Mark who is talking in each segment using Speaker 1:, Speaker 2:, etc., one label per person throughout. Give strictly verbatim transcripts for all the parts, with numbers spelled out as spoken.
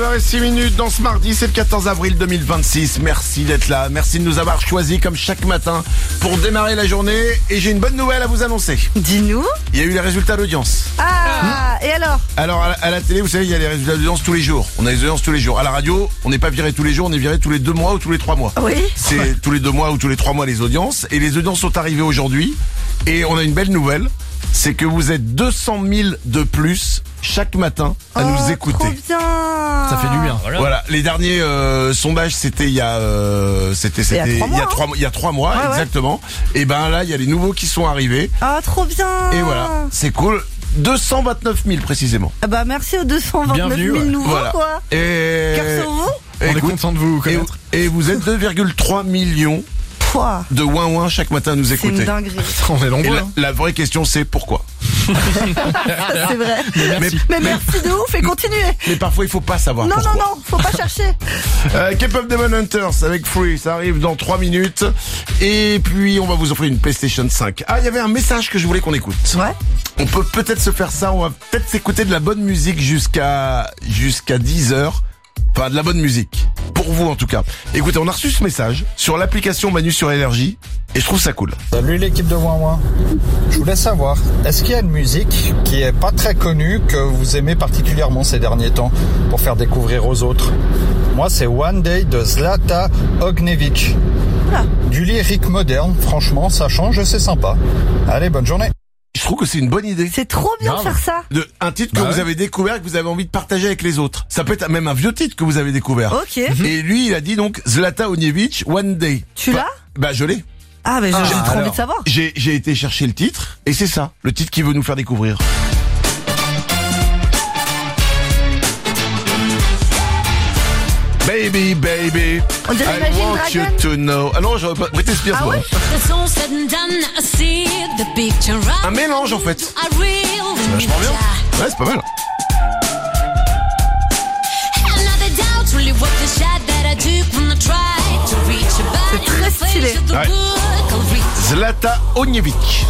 Speaker 1: heures six dans ce mardi, c'est le quatorze avril deux mille vingt-six. Merci d'être là, merci de nous avoir choisis comme chaque matin pour démarrer la journée. Et j'ai une bonne nouvelle à vous annoncer.
Speaker 2: Dis-nous.
Speaker 1: Il y a eu les résultats d'audience.
Speaker 2: Ah, mmh. Et alors
Speaker 1: Alors à la, à la télé, vous savez, il y a les résultats d'audience tous les jours. On a les audiences tous les jours. À la radio, on n'est pas viré tous les jours, on est viré tous les deux mois ou tous les trois mois.
Speaker 2: Oui.
Speaker 1: C'est ouais. tous les deux mois ou tous les trois mois les audiences. Et les audiences sont arrivées aujourd'hui. Et on a une belle nouvelle. C'est que vous êtes deux cent mille de plus chaque matin à
Speaker 2: oh,
Speaker 1: nous écouter.
Speaker 2: Trop bien.
Speaker 3: Ça fait du bien.
Speaker 1: Voilà, voilà. Les derniers euh, sondages, c'était il y a, euh, c'était, c'était
Speaker 2: il y a trois mois.
Speaker 1: Il y a trois, il y a trois mois
Speaker 2: ouais,
Speaker 1: exactement.
Speaker 2: Ouais.
Speaker 1: Et ben là, il y a les nouveaux qui sont arrivés.
Speaker 2: Ah, trop bien.
Speaker 1: Et voilà, c'est cool. deux cent vingt-neuf mille précisément.
Speaker 2: Ah bah merci aux deux cent vingt-neuf mille ouais. nouveaux
Speaker 1: voilà.
Speaker 2: quoi.
Speaker 1: Et
Speaker 2: Cœur sur vous.
Speaker 3: On Écoute, est content de vous connaître.
Speaker 1: Et, et vous êtes deux virgule trois millions
Speaker 2: Pouah.
Speaker 1: de ouin ouin chaque matin à nous écouter.
Speaker 2: C'est une dinguerie.
Speaker 3: On est nombreux.
Speaker 1: La,
Speaker 3: hein.
Speaker 1: la vraie question c'est pourquoi.
Speaker 2: C'est vrai.
Speaker 3: Mais merci.
Speaker 2: Mais, mais merci de ouf et continuez.
Speaker 1: Mais parfois il faut pas savoir
Speaker 2: non,
Speaker 1: pourquoi.
Speaker 2: Non, non, non, faut pas chercher.
Speaker 1: euh, K-pop Demon Hunters avec Free, ça arrive dans trois minutes. Et puis on va vous offrir une PlayStation cinq. Ah, il y avait un message que je voulais qu'on écoute.
Speaker 2: Ouais.
Speaker 1: On peut peut-être se faire ça, on va peut-être s'écouter de la bonne musique jusqu'à jusqu'à dix heures. Enfin, de la bonne musique. Pour vous, en tout cas. Écoutez, on a reçu ce message sur l'application Manu sur Énergie. Et je trouve ça cool.
Speaker 4: Salut l'équipe de Ouin Ouin. Je voulais savoir, est-ce qu'il y a une musique qui est pas très connue, que vous aimez particulièrement ces derniers temps, pour faire découvrir aux autres? Moi, c'est One Day de Zlata Ognjević.
Speaker 2: Oula.
Speaker 4: Du lyrique moderne, franchement, ça change et c'est sympa. Allez, bonne journée.
Speaker 1: Je trouve que c'est une bonne idée.
Speaker 2: C'est trop bien de faire ça.
Speaker 1: De, un titre que
Speaker 3: bah
Speaker 1: vous
Speaker 3: ouais.
Speaker 1: avez découvert, que vous avez envie de partager avec les autres. Ça peut être même un vieux titre que vous avez découvert.
Speaker 2: Ok.
Speaker 1: Et lui, il a dit donc Zlata Ognjević, One Day.
Speaker 2: Tu
Speaker 1: bah,
Speaker 2: l'as?
Speaker 1: Bah, je l'ai.
Speaker 2: Ah, bah j'ai
Speaker 3: Ah,
Speaker 2: trop
Speaker 3: alors.
Speaker 2: envie de savoir.
Speaker 1: J'ai, j'ai été chercher le titre, et c'est ça, le titre qu'il veut nous faire découvrir. Baby, baby,
Speaker 2: On dirait
Speaker 1: I
Speaker 2: Imagine
Speaker 1: want
Speaker 2: Dragon.
Speaker 1: you to know. Ah non, j'aurais pas. Britney Spears,
Speaker 2: Ah
Speaker 1: moi.
Speaker 2: ouais?
Speaker 1: Un mélange en fait. C'est vachement bien. Ouais, c'est pas mal.
Speaker 2: C'est très stylé.
Speaker 1: Ouais. Zlata Ognjević.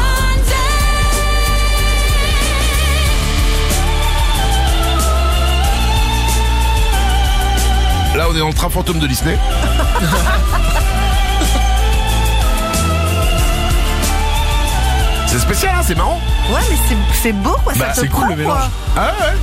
Speaker 1: Là, on est dans le train fantôme de Disney. C'est spécial, hein, c'est marrant.
Speaker 2: Ouais, mais c'est, c'est beau quoi,
Speaker 1: Bah,
Speaker 2: ça te
Speaker 3: c'est cool,
Speaker 2: prend,
Speaker 3: le mélange.
Speaker 2: quoi.
Speaker 1: Ah ouais.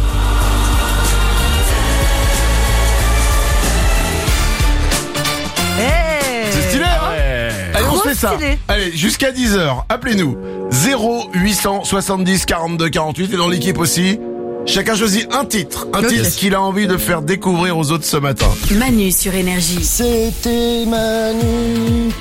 Speaker 2: Hey.
Speaker 1: C'est stylé, hein.
Speaker 3: Ouais.
Speaker 1: Allez, on
Speaker 2: Trop
Speaker 1: se fait ça.
Speaker 2: stylé.
Speaker 1: Allez, jusqu'à dix heures, appelez-nous. zéro huit cent soixante-dix quarante-deux quarante-huit et dans l'équipe aussi. Chacun choisit un titre, un
Speaker 2: Ok.
Speaker 1: titre qu'il a envie de faire découvrir aux autres ce matin.
Speaker 5: Manu sur Énergie.
Speaker 6: C'était Manu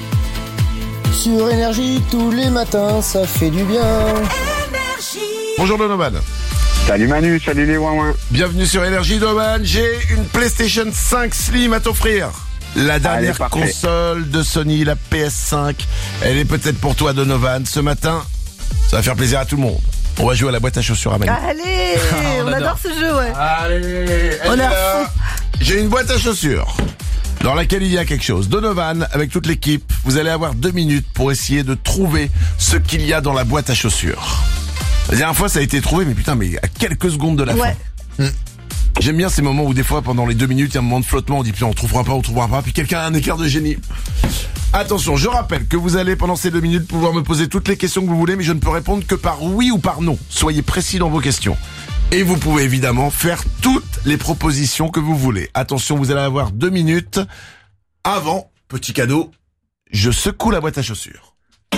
Speaker 6: sur Énergie tous les matins, ça fait du bien.
Speaker 1: Bonjour Donovan.
Speaker 7: Salut Manu, salut les Ouin Ouin.
Speaker 1: Bienvenue sur Énergie Donovan. J'ai une PlayStation cinq Slim à t'offrir. La dernière
Speaker 7: parfait.
Speaker 1: console de Sony, la P S cinq. Elle est peut-être pour toi Donovan. Ce matin, ça va faire plaisir à tout le monde. On va jouer à la boîte à chaussures à Manu.
Speaker 2: Allez,
Speaker 3: On
Speaker 2: on adore
Speaker 3: adore.
Speaker 2: ce jeu, ouais.
Speaker 1: Allez,
Speaker 2: On
Speaker 1: elle
Speaker 2: est
Speaker 1: est
Speaker 2: à
Speaker 1: là. J'ai une boîte à chaussures dans laquelle il y a quelque chose. Donovan, avec toute l'équipe, vous allez avoir deux minutes pour essayer de trouver ce qu'il y a dans la boîte à chaussures. La dernière fois, ça a été trouvé, mais putain, mais à quelques secondes de la
Speaker 2: Ouais.
Speaker 1: fin. Hmm. J'aime bien ces moments où des fois, pendant les deux minutes, il y a un moment de flottement, on dit putain, on trouvera pas, on trouvera pas, puis quelqu'un a un éclair de génie. Attention, je rappelle que vous allez pendant ces deux minutes pouvoir me poser toutes les questions que vous voulez, mais je ne peux répondre que par oui ou par non. Soyez précis dans vos questions. Et vous pouvez évidemment faire toutes les propositions que vous voulez. Attention, vous allez avoir deux minutes. Avant, petit cadeau, je secoue la boîte à chaussures.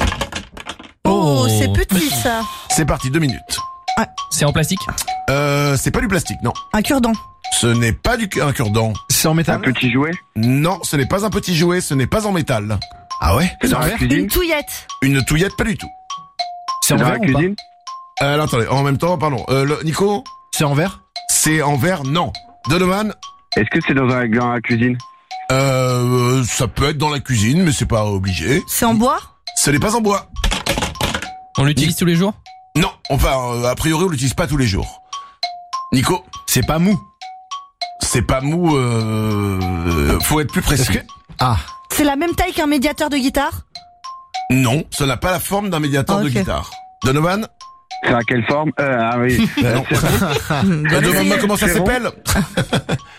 Speaker 2: Oh,
Speaker 3: Oh.
Speaker 2: c'est petit ça.
Speaker 1: C'est parti, deux minutes.
Speaker 3: C'est en plastique.
Speaker 1: Euh, c'est pas du plastique, non.
Speaker 2: Un cure-dent.
Speaker 1: Ce n'est pas du un cure-dent.
Speaker 3: C'est en
Speaker 7: Un
Speaker 3: métal.
Speaker 7: petit jouet.
Speaker 1: Non, ce n'est pas un petit jouet, ce n'est pas en métal.
Speaker 3: Ah ouais.
Speaker 7: C'est
Speaker 3: C'est
Speaker 7: dans
Speaker 3: en
Speaker 7: la
Speaker 3: verre.
Speaker 7: cuisine.
Speaker 2: Une touillette.
Speaker 1: Une touillette, pas du tout.
Speaker 3: C'est en
Speaker 7: Dans
Speaker 3: verre
Speaker 7: la
Speaker 3: ou pas
Speaker 7: cuisine.
Speaker 1: Euh, alors, attendez, en même temps, pardon. Euh, le- Nico,
Speaker 3: C'est en verre.
Speaker 1: c'est en verre, non. Donovan,
Speaker 7: Est-ce que c'est dans, un, dans la cuisine?
Speaker 1: euh, ça peut être dans la cuisine, mais c'est pas obligé.
Speaker 2: C'est en bois.
Speaker 1: Ce n'est pas en bois.
Speaker 3: On l'utilise tous les jours.
Speaker 1: Non, enfin, euh, a priori, on l'utilise pas tous les jours. Nico,
Speaker 3: C'est pas mou.
Speaker 1: c'est pas mou, euh, faut être plus précis.
Speaker 3: Est-ce que Ah.
Speaker 2: C'est la même taille qu'un médiateur de guitare.
Speaker 1: Non, ça n'a pas la forme d'un médiateur
Speaker 2: Ah,
Speaker 1: de
Speaker 2: ok.
Speaker 1: guitare. Donovan,
Speaker 7: C'est à quelle forme? Euh, ah oui.
Speaker 1: non.
Speaker 2: Bien
Speaker 1: Euh, Demande-moi
Speaker 2: essayé.
Speaker 1: comment ça
Speaker 7: C'est rond
Speaker 1: s'appelle.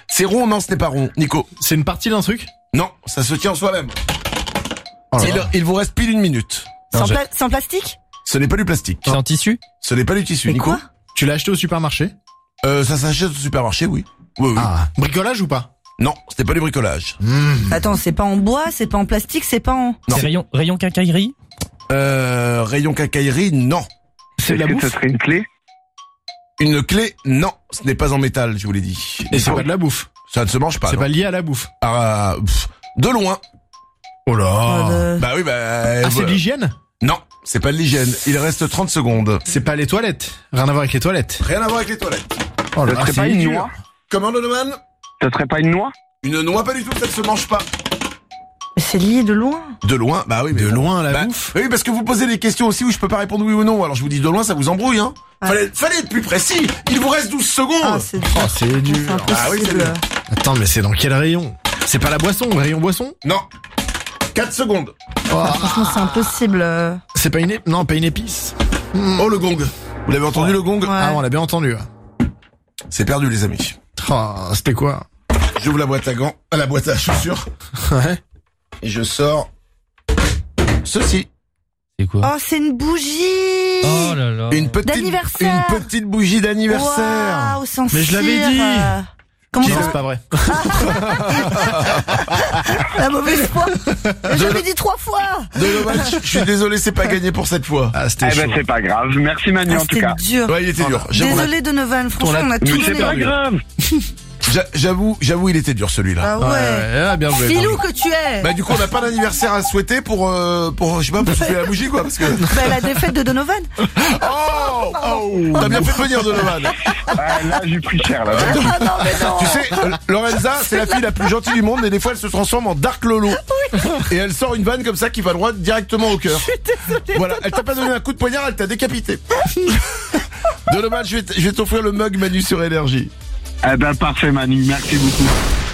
Speaker 1: C'est rond, non, ce n'est pas rond. Nico.
Speaker 3: C'est une partie d'un truc?
Speaker 1: Non, ça se tient en soi-même.
Speaker 3: Oh là
Speaker 1: il,
Speaker 3: là.
Speaker 1: il vous reste pile une minute.
Speaker 2: C'est en,
Speaker 3: j'ai-
Speaker 2: pla- c'est en plastique?
Speaker 1: Ce n'est pas du plastique.
Speaker 3: C'est en tissu?
Speaker 1: Ce n'est pas du tissu.
Speaker 2: Mais
Speaker 1: Nico.
Speaker 2: quoi?
Speaker 3: Tu l'as acheté au supermarché?
Speaker 1: Euh, ça s'achète au supermarché, oui. Oui, oui.
Speaker 3: Ah. Bricolage ou pas?
Speaker 1: Non, c'était pas du bricolage.
Speaker 2: Attends, c'est pas en bois, c'est pas en plastique, c'est pas en...
Speaker 1: Non.
Speaker 3: C'est rayon, rayon quincaillerie?
Speaker 1: Euh, rayon quincaillerie, non.
Speaker 3: C'est de la
Speaker 7: Est-ce que
Speaker 3: bouffe?
Speaker 7: ce serait une clé?
Speaker 1: Une clé, non. Ce n'est pas en métal, je vous l'ai dit.
Speaker 3: Et c'est pas de la bouffe?
Speaker 1: Ça ne se mange pas.
Speaker 3: C'est
Speaker 1: non.
Speaker 3: pas lié à la bouffe?
Speaker 1: Ah, pff, de loin.
Speaker 3: Oh là.
Speaker 2: Euh, de-
Speaker 1: Bah oui, bah...
Speaker 3: Ah, c'est de
Speaker 1: voilà.
Speaker 3: l'hygiène?
Speaker 1: Non, c'est pas de l'hygiène. Il reste trente secondes.
Speaker 3: C'est pas les toilettes? Rien à voir avec les toilettes?
Speaker 1: Rien à voir avec les toilettes.
Speaker 3: Oh
Speaker 7: Ce serait pas une noix?
Speaker 1: Comment, Donovan?
Speaker 7: Ce serait pas une noix?
Speaker 1: Une noix, pas du tout, ça ne se mange pas.
Speaker 2: Mais c'est lié de loin.
Speaker 1: De loin, bah oui, mais
Speaker 3: De
Speaker 1: bon.
Speaker 3: loin à la
Speaker 1: Bah,
Speaker 3: bouffe?
Speaker 1: Oui, parce que vous posez des questions aussi où je peux pas répondre oui ou non. Alors je vous dis de loin, ça vous embrouille, hein.
Speaker 2: Ah.
Speaker 1: Fallait, fallait être plus précis. Il vous reste douze secondes.
Speaker 2: Ah, c'est dur.
Speaker 3: Oh, c'est dur.
Speaker 2: C'est impossible.
Speaker 1: Ah oui, c'est dur.
Speaker 3: Attends, mais c'est dans quel rayon? C'est pas la boisson, le rayon boisson?
Speaker 1: Non. quatre secondes.
Speaker 3: Oh,
Speaker 2: Franchement, c'est impossible. euh.
Speaker 3: c'est pas une épice? Non, pas une épice.
Speaker 1: Oh, le gong. Vous l'avez entendu, le gong?
Speaker 2: Ouais.
Speaker 3: Ah, on l'a bien entendu.
Speaker 1: C'est perdu, les amis.
Speaker 3: Oh, c'était quoi?
Speaker 1: J'ouvre la boîte à gants, à la boîte à chaussures,
Speaker 3: Ouais.
Speaker 1: et je sors ceci.
Speaker 3: C'est quoi?
Speaker 2: Oh, c'est une bougie.
Speaker 3: Oh là là.
Speaker 1: Une petite,
Speaker 2: D'anniversaire.
Speaker 1: une petite bougie d'anniversaire.
Speaker 2: Waouh, sans
Speaker 3: Mais je l'avais
Speaker 2: cire.
Speaker 3: dit.
Speaker 2: euh. Comment
Speaker 3: Non,
Speaker 2: ça?
Speaker 3: c'est pas vrai.
Speaker 2: La mauvaise foi. J'avais dit trois fois.
Speaker 1: Donovan, je je suis désolé, c'est pas gagné pour cette fois.
Speaker 3: Ah, c'était
Speaker 7: Eh ben
Speaker 3: chaud.
Speaker 7: c'est pas grave. Merci Manu
Speaker 2: Ah,
Speaker 7: en tout
Speaker 2: c'était
Speaker 7: cas.
Speaker 2: dur.
Speaker 1: Ouais, il était dur. J'avoue,
Speaker 2: Désolé Donovan, franchement,
Speaker 3: Ton
Speaker 2: on a
Speaker 3: la-
Speaker 2: tout
Speaker 7: Mais
Speaker 3: Mais
Speaker 7: c'est
Speaker 2: donné.
Speaker 7: pas grave.
Speaker 1: j'a- j'avoue, j'avoue, il était dur celui-là.
Speaker 2: Ah
Speaker 3: Ouais,
Speaker 2: ouais.
Speaker 3: ouais, ah, bien joué.
Speaker 2: Filou que tu es.
Speaker 1: Bah du coup, on n'a pas d'anniversaire à souhaiter pour, euh, pour, je sais pas, pour souffler la bougie, quoi, parce que.
Speaker 2: Bah, la défaite de Donovan.
Speaker 1: Oh, oh, t'as bien fait de venir, Donovan.
Speaker 7: Ah, là j'ai pris cher là.
Speaker 2: Ah non, mais non.
Speaker 1: Tu sais, euh, Lorenza, c'est la fille la plus gentille du monde, et des fois, elle se transforme en Dark Lolo. Et elle sort une vanne comme ça qui va droit directement au cœur. Voilà, elle t'a pas donné un coup de poignard, elle t'a décapité. Donovan, je vais t- je vais t'offrir le mug Manu sur Énergie.
Speaker 7: Eh ben parfait Manu, merci beaucoup.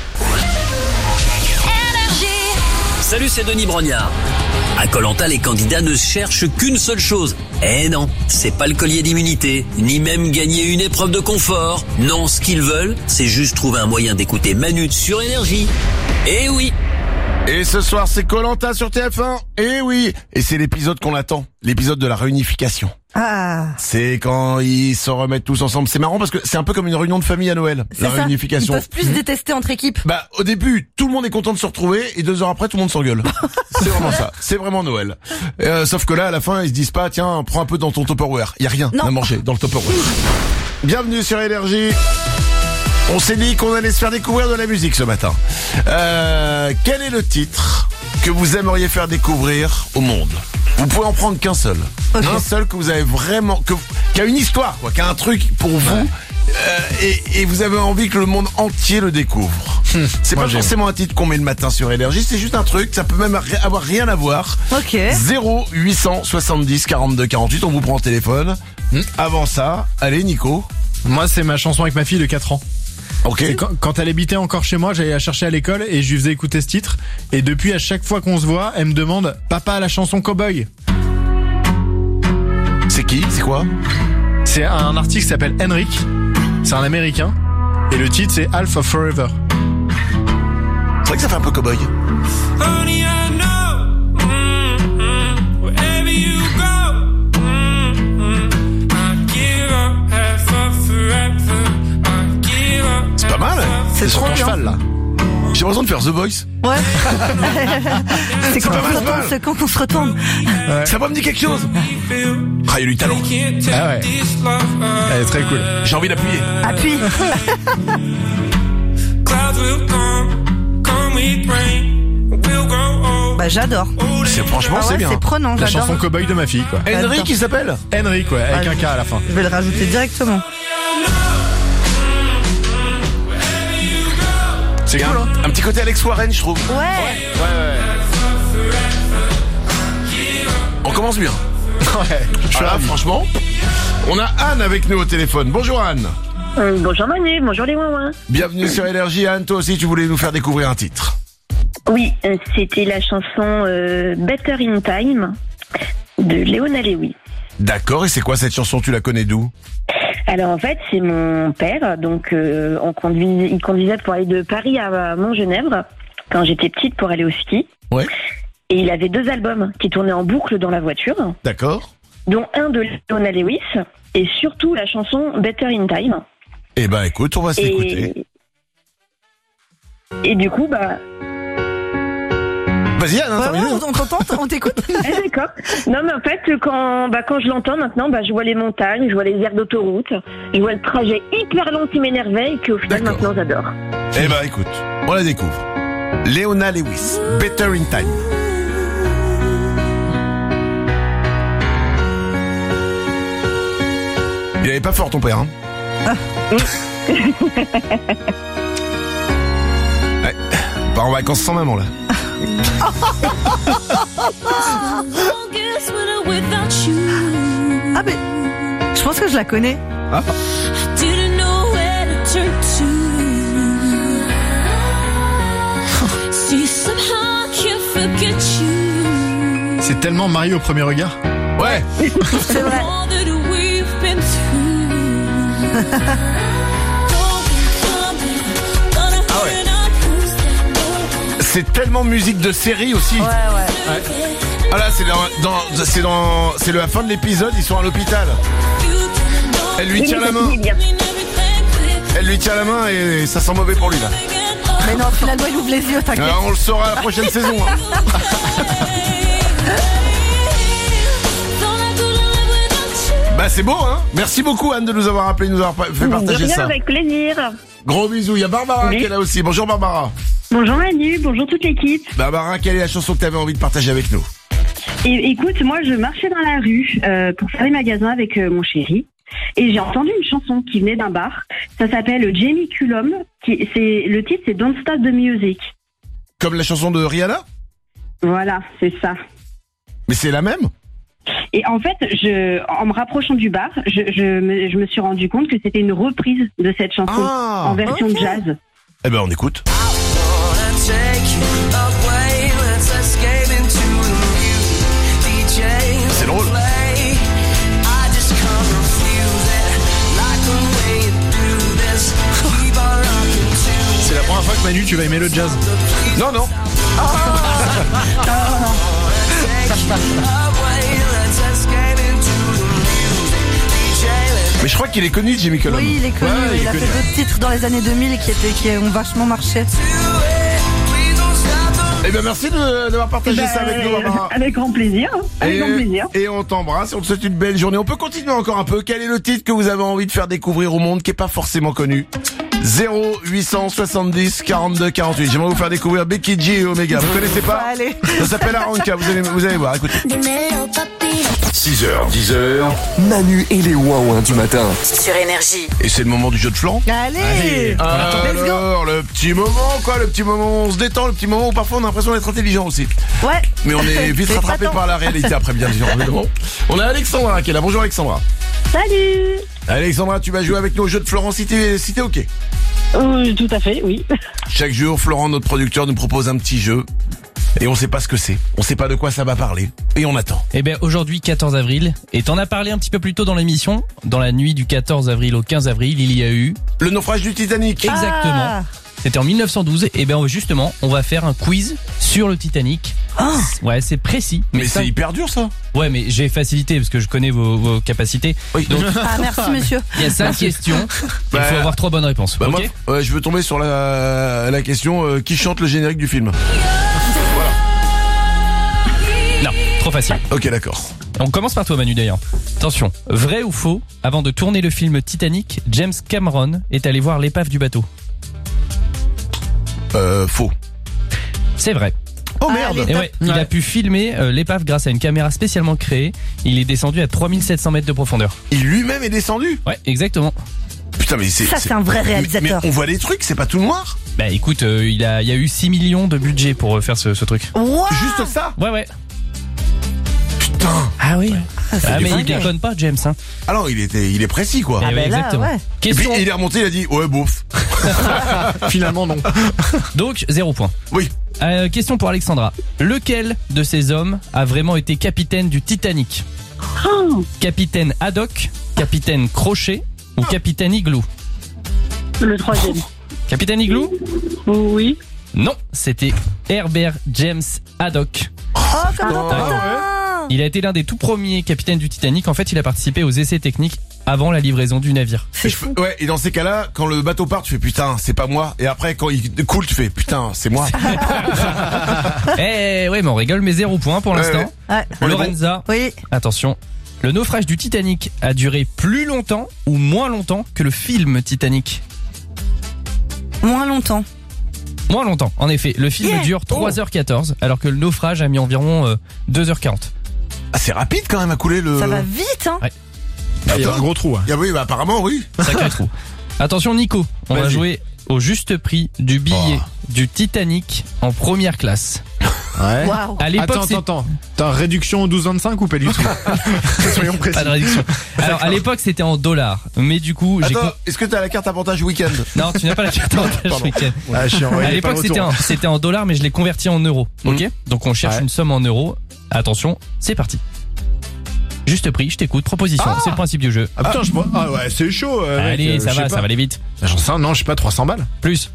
Speaker 5: Salut, c'est Denis Brognard. À Koh-Lanta, les candidats ne cherchent qu'une seule chose. Eh non, c'est pas le collier d'immunité, ni même gagner une épreuve de confort. Non, ce qu'ils veulent, c'est juste trouver un moyen d'écouter Manu sur Énergie. Eh oui.
Speaker 1: Et ce soir, c'est Koh-Lanta sur T F un. Eh oui, et c'est l'épisode qu'on attend, l'épisode de la réunification.
Speaker 2: Ah.
Speaker 1: C'est quand ils se remettent tous ensemble. C'est marrant parce que c'est un peu comme une réunion de famille à Noël,
Speaker 2: C'est
Speaker 1: la
Speaker 2: ça.
Speaker 1: réunification.
Speaker 2: Ils peuvent plus se détester entre équipes.
Speaker 1: Bah au début, tout le monde est content de se retrouver et deux heures après, tout le monde s'engueule. C'est vraiment ça. C'est vraiment Noël. Euh, sauf que là, à la fin, ils se disent pas, tiens, prends un peu dans ton Tupperware. Y a rien
Speaker 2: Non.
Speaker 1: à manger dans le Tupperware. Bienvenue sur Énergie. On s'est dit qu'on allait se faire découvrir de la musique ce matin. Euh, quel est le titre que vous aimeriez faire découvrir au monde? Vous pouvez en prendre qu'un seul.
Speaker 2: Ok.
Speaker 1: Un seul que vous avez vraiment, que, qui a une histoire, quoi, qui a un truc pour vous. Euh, et, et vous avez envie que le monde entier le découvre. C'est
Speaker 3: Moi,
Speaker 1: pas
Speaker 3: j'aime.
Speaker 1: forcément un titre qu'on met le matin sur Énergie, c'est juste un truc, ça peut même ri- avoir rien à voir.
Speaker 2: Ok.
Speaker 1: zéro huit cent soixante-dix quarante-deux quarante-huit, on vous prend au téléphone.
Speaker 3: Hmm.
Speaker 1: Avant ça, allez Nico.
Speaker 3: Moi, c'est ma chanson avec ma fille de quatre ans.
Speaker 1: Ok.
Speaker 3: Et quand, quand elle habitait encore chez moi, j'allais la chercher à l'école et je lui faisais écouter ce titre. Et depuis, à chaque fois qu'on se voit, elle me demande « Papa, la chanson Cowboy ».
Speaker 1: C'est qui? C'est quoi?
Speaker 3: C'est un artiste qui s'appelle Henrik. C'est un Américain. Et le titre, c'est Half of Forever.
Speaker 1: C'est vrai que ça fait un peu cowboy.
Speaker 8: Honey, I know, mm-hmm, wherever you go, mm-hmm, I give up half of forever, I give up.
Speaker 1: C'est pas mal.
Speaker 2: C'est
Speaker 3: sur
Speaker 2: trop
Speaker 3: ton
Speaker 2: bien.
Speaker 3: cheval, là.
Speaker 1: J'ai l'impression de faire The Voice.
Speaker 2: Ouais. C'est quand,
Speaker 1: pas
Speaker 2: on
Speaker 1: mal,
Speaker 2: se
Speaker 1: c'est pas
Speaker 2: retourne,
Speaker 1: mal.
Speaker 2: c'est quand on se retourne.
Speaker 1: Ça va me dire quelque chose. Ah, il y a du talent.
Speaker 3: Ah ouais. Elle est très cool.
Speaker 1: J'ai envie d'appuyer.
Speaker 2: Appuie.
Speaker 8: Clouds will come, come with rain, we'll grow old.
Speaker 2: Bah j'adore.
Speaker 1: C'est franchement,
Speaker 2: Ah
Speaker 1: c'est
Speaker 2: ouais,
Speaker 1: bien.
Speaker 2: c'est prenant,
Speaker 3: La
Speaker 2: j'adore.
Speaker 3: chanson Cowboy de ma fille, quoi.
Speaker 1: Henry qui s'appelle?
Speaker 3: Henrik, ouais, avec
Speaker 2: Ah,
Speaker 3: un K à la fin.
Speaker 2: Je vais le rajouter directement.
Speaker 3: C'est
Speaker 1: Il y a
Speaker 3: cool,
Speaker 1: un,
Speaker 3: hein.
Speaker 1: un petit côté Alex Warren, je trouve.
Speaker 2: Ouais.
Speaker 1: On commence bien.
Speaker 3: Ouais, je suis
Speaker 1: Voilà,
Speaker 3: ravi.
Speaker 1: franchement. On a Anne avec nous au téléphone. Bonjour Anne.
Speaker 9: Euh, bonjour Manu, bonjour les ouin.
Speaker 1: Bienvenue sur Énergie. Anne, toi aussi, tu voulais nous faire découvrir un titre.
Speaker 9: Oui, euh, c'était la chanson euh, Better in Time de Leona Lewis.
Speaker 1: D'accord, et c'est quoi cette chanson? Tu la connais d'où?
Speaker 9: Alors en fait, c'est mon père. Donc euh, on conduit, il conduisait pour aller de Paris à Montgenèvre quand j'étais petite pour aller au ski.
Speaker 1: Ouais.
Speaker 9: Et il avait deux albums qui tournaient en boucle dans la voiture,
Speaker 1: D'accord.
Speaker 9: dont un de Leona Lewis et surtout la chanson Better in Time.
Speaker 1: Eh ben écoute, on va s'écouter.
Speaker 9: Et, et du coup, bah.
Speaker 1: Vas-y, Anne,
Speaker 2: Ouais,
Speaker 1: terminé.
Speaker 2: ouais, on t'entend, on t'écoute.
Speaker 9: Ah, d'accord. Non, mais en fait, quand, bah, quand je l'entends maintenant, bah, je vois les montagnes, je vois les aires d'autoroute, je vois le trajet hyper long qui m'énervait et qu'au final,
Speaker 1: D'accord.
Speaker 9: maintenant, j'adore.
Speaker 1: Eh ben écoute, on la découvre. Leona Lewis, Better in Time. Il avait pas fort ton père, hein. Ouais. Part en vacances sans maman là.
Speaker 2: Ah, mais je pense que je la connais.
Speaker 1: Ah.
Speaker 3: C'est tellement marié au premier regard.
Speaker 1: Ouais.
Speaker 2: C'est vrai.
Speaker 1: Ah ouais. C'est tellement musique de série aussi.
Speaker 2: Ouais, ouais.
Speaker 1: Ah là, c'est dans, dans, c'est dans, c'est la fin de l'épisode. Ils sont à l'hôpital. Elle lui tient la main. Elle lui tient la main et ça sent mauvais pour lui là.
Speaker 2: Mais non, finalement, il ouvre les yeux, t'inquiète.
Speaker 1: Alors, on le saura la prochaine saison. Hein. Bah c'est beau, hein. Merci beaucoup Anne de nous avoir appelé, de nous avoir fait partager
Speaker 9: De rien,
Speaker 1: ça.
Speaker 9: avec plaisir.
Speaker 1: Gros bisous. Il y a Barbara
Speaker 9: Oui.
Speaker 1: qui est là aussi. Bonjour Barbara.
Speaker 9: Bonjour Manu, bonjour toute l'équipe.
Speaker 1: Barbara, quelle est la chanson que tu avais envie de partager avec nous?
Speaker 9: Et, écoute, moi je marchais dans la rue euh, pour faire les magasins avec euh, mon chéri et j'ai entendu une chanson qui venait d'un bar. Ça s'appelle Jamie Cullum. Qui, c'est, le titre c'est Don't Stop the Music.
Speaker 1: Comme la chanson de Rihanna?
Speaker 9: Voilà, c'est ça.
Speaker 1: Mais c'est la même?
Speaker 9: Et en fait, je, en me rapprochant du bar, je, je, me, je me suis rendu compte que c'était une reprise de cette chanson
Speaker 1: Ah.
Speaker 9: en version
Speaker 2: Ok.
Speaker 9: jazz.
Speaker 1: Eh ben on écoute. C'est drôle.
Speaker 3: C'est la première fois que Manu, tu vas aimer le jazz.
Speaker 1: Non, non. Mais je crois qu'il est connu, Jimmy Cullum.
Speaker 2: Oui, il est connu.
Speaker 3: Ouais, il
Speaker 2: il
Speaker 3: est
Speaker 2: a
Speaker 3: connu.
Speaker 2: fait d'autres titres dans les années deux mille qui, étaient, qui ont vachement marché.
Speaker 1: Eh ben merci de- d'avoir partagé
Speaker 9: Ben,
Speaker 1: ça avec nous, Barbara.
Speaker 9: Avec grand plaisir. Avec
Speaker 1: Et,
Speaker 9: grand plaisir.
Speaker 1: et on t'embrasse, on te souhaite une belle journée. On peut continuer encore un peu. Quel est le titre que vous avez envie de faire découvrir au monde qui est pas forcément connu? zéro huit cent soixante-dix quarante-deux quarante-huit. J'aimerais vous faire découvrir Becky G et Omega. Vous connaissez pas?
Speaker 2: Allez.
Speaker 1: Ça s'appelle Aranka, vous allez, vous allez voir, écoutez.
Speaker 10: six heures, dix heures, Manu et les Ouin-Ouin du matin.
Speaker 11: Sur Énergie.
Speaker 1: Et c'est le moment du jeu de flanc.
Speaker 2: Allez. Let's go.
Speaker 1: Alors, le petit moment, quoi, le petit moment où on se détend, le petit moment où parfois on a l'impression d'être intelligent aussi.
Speaker 2: Ouais.
Speaker 1: Mais on est vite
Speaker 2: C'est
Speaker 1: rattrapé
Speaker 2: pas tant.
Speaker 1: par la réalité après, bien sûr, évidemment. On a Alexandra qui est là. Bonjour Alexandra.
Speaker 9: Salut.
Speaker 1: Alexandra, tu vas jouer avec nous au jeu de Florent si t'es, si t'es ok.
Speaker 9: Euh, tout à fait, oui.
Speaker 1: Chaque jour, Florent, notre producteur, nous propose un petit jeu. Et on sait pas ce que c'est. On sait pas de quoi ça va parler. Et on attend.
Speaker 12: Eh bien aujourd'hui quatorze avril, et t'en as parlé un petit peu plus tôt dans l'émission, dans la nuit du quatorze avril au quinze avril, il y a eu...
Speaker 1: Le naufrage du Titanic.
Speaker 12: Exactement.
Speaker 2: Ah.
Speaker 12: C'était en mille neuf cent douze, et bien justement, on va faire un quiz sur le Titanic. Ouais, c'est précis.
Speaker 1: Mais
Speaker 12: ça-
Speaker 1: c'est hyper dur ça.
Speaker 12: Ouais, mais j'ai facilité parce que je connais vos, vos capacités.
Speaker 1: Oui.
Speaker 12: Donc,
Speaker 2: Ah, merci, monsieur.
Speaker 12: il y a cinq questions, il
Speaker 1: Bah,
Speaker 12: faut avoir trois bonnes réponses.
Speaker 1: Bah
Speaker 12: ok
Speaker 1: moi, ouais, je veux tomber sur la, la question euh, qui chante le générique du film.
Speaker 12: Non, trop facile.
Speaker 1: Ok, d'accord.
Speaker 12: On commence par toi Manu d'ailleurs. Attention, vrai ou faux, avant de tourner le film Titanic, James Cameron est allé voir l'épave du bateau.
Speaker 1: Euh, faux.
Speaker 12: C'est vrai.
Speaker 1: Oh merde.
Speaker 2: Allez.
Speaker 12: Et ouais, il a pu filmer euh, l'épave grâce à une caméra spécialement créée. Il est descendu à trois mille sept cents mètres de profondeur.
Speaker 1: Il lui-même est descendu.
Speaker 12: Ouais, exactement.
Speaker 1: Putain, mais c'est.
Speaker 2: Ça, c'est un vrai
Speaker 1: Mais-
Speaker 2: réalisateur.
Speaker 1: Mais on voit des trucs, c'est pas tout noir.
Speaker 12: Bah écoute, euh, il a, il y a eu six millions de budget pour euh, faire ce, ce truc.
Speaker 2: Wow.
Speaker 1: Juste ça.
Speaker 12: Ouais, ouais.
Speaker 1: Putain.
Speaker 12: Ah oui.
Speaker 2: Ah, c'est
Speaker 12: Ah mais il
Speaker 2: dingue.
Speaker 12: déconne pas, James. Hein.
Speaker 1: Alors, il était, il est précis quoi.
Speaker 12: Eh
Speaker 2: Ah,
Speaker 12: ouais,
Speaker 2: ben là,
Speaker 12: exactement.
Speaker 2: ouais.
Speaker 1: Et puis
Speaker 12: Question.
Speaker 1: il est remonté, il a dit ouais bouf.
Speaker 3: Finalement, non.
Speaker 12: Donc zéro point.
Speaker 1: Oui.
Speaker 12: Euh, question pour Alexandra. Lequel de ces hommes a vraiment été capitaine du Titanic?
Speaker 9: Oh.
Speaker 12: Capitaine Haddock, capitaine Crochet ou Capitaine Igloo?
Speaker 9: Le troisième.
Speaker 12: Capitaine Igloo?
Speaker 9: Oui.
Speaker 12: Non, c'était Herbert James Haddock.
Speaker 2: Oh, comme
Speaker 3: Oh,
Speaker 2: Tintin.
Speaker 3: ouais.
Speaker 12: Il a été l'un des tout premiers capitaines du Titanic. En fait, il a participé aux essais techniques avant la livraison du navire.
Speaker 1: Et je fais- ouais, et dans ces cas-là, quand le bateau part, tu fais putain, c'est pas moi. Et après, quand il coule, tu fais putain, c'est moi.
Speaker 12: Eh ouais, mais on rigole, mais zéro point pour
Speaker 1: Ouais,
Speaker 12: l'instant.
Speaker 2: Ouais.
Speaker 12: Lorenza,
Speaker 2: Oui.
Speaker 12: attention. Le naufrage du Titanic a duré plus longtemps ou moins longtemps que le film Titanic?
Speaker 2: Moins longtemps.
Speaker 12: Moins longtemps, en effet. Le film
Speaker 2: Yeah.
Speaker 12: dure trois heures quatorze, alors que le naufrage a mis environ euh, deux heures quarante.
Speaker 1: Ah, c'est rapide quand même à couler le.
Speaker 2: Ça va vite, hein.
Speaker 12: Ouais.
Speaker 3: Il y a un gros trou. Hein.
Speaker 1: Ah oui, bah apparemment oui.
Speaker 12: Sacré trou. Attention Nico, on va
Speaker 1: Vas-y.
Speaker 12: jouer au juste prix du billet du Titanic en première classe.
Speaker 3: Ouais.
Speaker 2: Waouh.
Speaker 12: À l'époque,
Speaker 3: Attends,
Speaker 12: c'est-
Speaker 3: attends, attends. T'as réduction au douze vingt-cinq ou pas du tout? Soyons précis.
Speaker 12: Pas de réduction. Alors à l'époque c'était en dollars, mais du coup j'ai
Speaker 1: Attends,
Speaker 12: con-
Speaker 1: est-ce que t'as la carte avantage week-end?
Speaker 12: non tu n'as pas la carte avantage
Speaker 1: Pardon.
Speaker 12: week-end.
Speaker 3: Ah, chiant, ouais, il
Speaker 12: À
Speaker 3: est
Speaker 12: l'époque
Speaker 3: pas le
Speaker 12: c'était
Speaker 3: retour.
Speaker 12: en, c'était en dollars, mais je l'ai converti en euros. Ok, donc on cherche
Speaker 3: Ouais.
Speaker 12: une somme en euros. Attention, c'est parti. Juste prix, je t'écoute. Proposition,
Speaker 3: Ah
Speaker 12: c'est le principe du jeu.
Speaker 3: Ah putain, je vois. Ah ouais, c'est chaud. euh, mec,
Speaker 12: Allez,
Speaker 3: euh,
Speaker 12: ça
Speaker 3: je sais
Speaker 12: va,
Speaker 3: pas.
Speaker 12: ça va aller vite.
Speaker 3: J'en sais un, non, je sais pas, trois cents balles.
Speaker 12: Plus,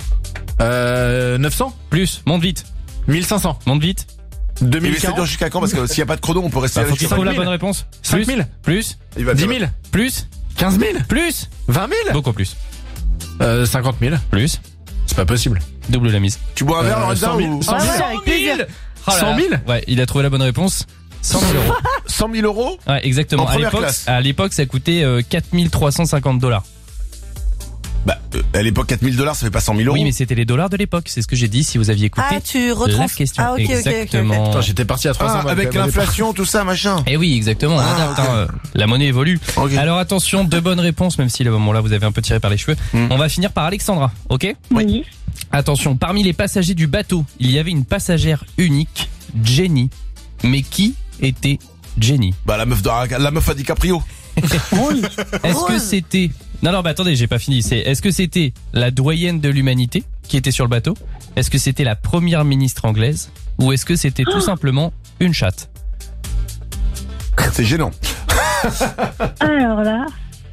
Speaker 3: Euh, neuf cents?
Speaker 12: plus, monte vite,
Speaker 3: mille cinq cents?
Speaker 12: monte vite.
Speaker 3: deux
Speaker 1: Il
Speaker 3: mille
Speaker 1: va essayer de dire jusqu'à quand? Parce que s'il y a pas de chrono, on peut rester
Speaker 12: Bah, faut
Speaker 1: avec
Speaker 12: qu'il
Speaker 1: ça.
Speaker 12: trouve la
Speaker 3: mille.
Speaker 12: bonne réponse.
Speaker 3: cinq
Speaker 12: Plus,
Speaker 3: mille?
Speaker 12: plus,
Speaker 1: Il va
Speaker 3: dix
Speaker 1: dire-
Speaker 3: mille?
Speaker 12: plus,
Speaker 3: quinze mille?
Speaker 12: plus,
Speaker 3: vingt mille?
Speaker 12: beaucoup plus,
Speaker 3: Euh, cinquante mille?
Speaker 12: plus,
Speaker 3: C'est pas possible.
Speaker 12: double la mise.
Speaker 1: Tu bois un verre,
Speaker 3: Euh,
Speaker 1: Lorenza,
Speaker 3: cent mille.
Speaker 1: ou
Speaker 3: cent
Speaker 2: Ouais,
Speaker 3: mille?
Speaker 2: ouais, avec plaisir.
Speaker 12: Oh là là.
Speaker 3: cent mille?
Speaker 12: Ouais, il a trouvé la bonne réponse. cent mille euros.
Speaker 1: cent mille euros?
Speaker 12: Ouais, exactement.
Speaker 1: En
Speaker 12: À
Speaker 1: première
Speaker 12: l'époque,
Speaker 1: classe.
Speaker 12: à l'époque, ça coûtait euh, quatre mille trois cent cinquante dollars.
Speaker 1: Bah, euh, à l'époque, quatre mille dollars, ça fait pas cent mille euros.
Speaker 12: Oui, mais c'était les dollars de l'époque. C'est ce que j'ai dit. Si vous aviez écouté
Speaker 2: Ah, tu
Speaker 12: la
Speaker 2: retrans...
Speaker 12: question.
Speaker 2: Ah, ok, ok, ok, ok.
Speaker 12: Exactement.
Speaker 3: Attends, j'étais parti à trois cents
Speaker 1: Ah,
Speaker 3: balles.
Speaker 1: avec
Speaker 3: quand même, au départ.
Speaker 1: l'inflation, tout ça, machin.
Speaker 12: Eh oui, exactement.
Speaker 1: Ah,
Speaker 12: Attends,
Speaker 1: ok.
Speaker 12: euh, la monnaie évolue.
Speaker 1: Ok.
Speaker 12: Alors attention, deux bonnes réponses, même si à le moment là vous avez un peu tiré par les cheveux.
Speaker 1: Hmm.
Speaker 12: On va finir par Alexandra, ok?
Speaker 9: Oui.
Speaker 12: Attention, parmi les passagers du bateau, il y avait une passagère unique, Jenny. Mais qui était Jenny?
Speaker 1: Bah, la meuf de, la meuf à DiCaprio.
Speaker 12: Est-ce que
Speaker 2: Rose.
Speaker 12: c'était... Non, non, bah attendez, j'ai pas fini. C'est Est-ce que c'était la doyenne de l'humanité qui était sur le bateau? Est-ce que c'était la première ministre anglaise? Ou est-ce que c'était tout simplement une chatte?
Speaker 1: C'est gênant.
Speaker 9: Alors là,